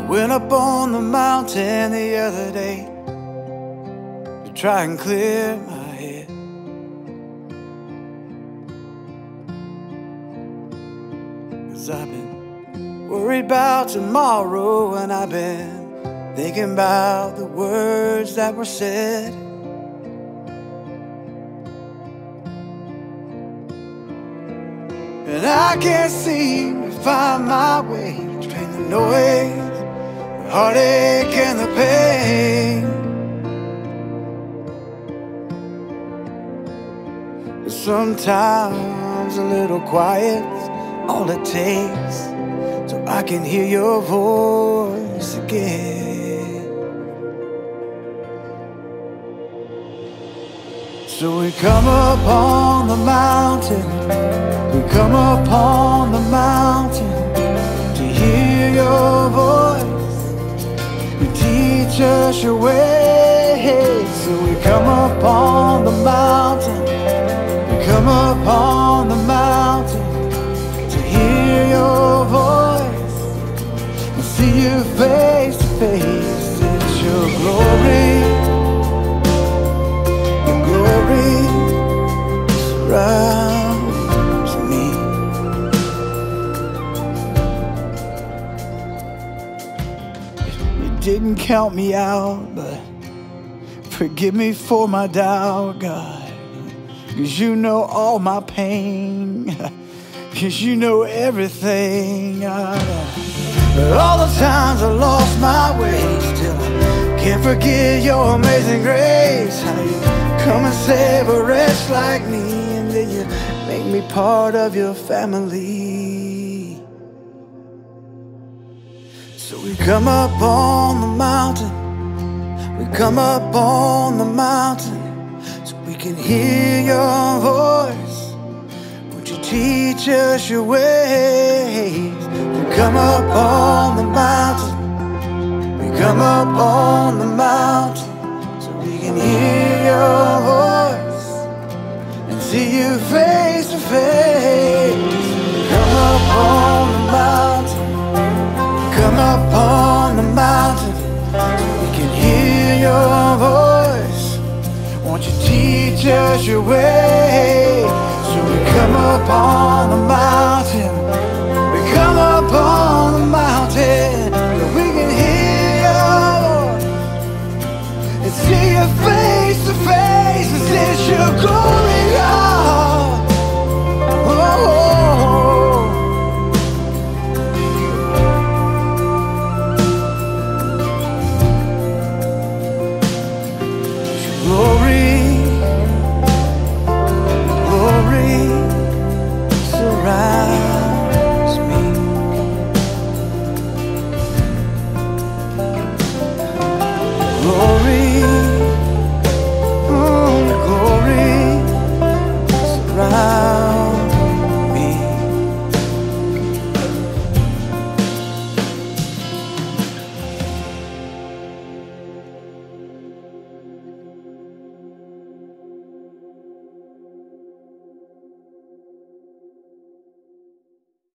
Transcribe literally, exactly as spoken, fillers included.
Went up on the mountain the other day to try and clear my head. Cause I've been worried about tomorrow, and I've been thinking about the words that were said. And I can't seem to find my way between the noise, the heartache and the pain. But sometimes a little quiet's all it takes, so I can hear your voice again. So we come up on the mountain, we come up on the mountain to hear your voice. You teach us your ways. So we come up on the mountain, we come up on the mountain to hear your voice and see you face to face. It's your glory, your glory surrounds me. You didn't count me out, but forgive me for my doubt, God. Cause you know all my pain, cause you know everything. But all the times I lost my way, still I can't forget your amazing grace. How you come and save a wretch like me, and then you make me part of your family. So we come up on the mountain, we come up on the mountain so we can hear your voice. Won't you teach us your ways? We come up on the mountain, we come up on the mountain so we can hear your voice and see you face to face. We come up on the mountain, come up on the mountain so we can hear your voice. Won't you teach us your way? So we come up on the mountain.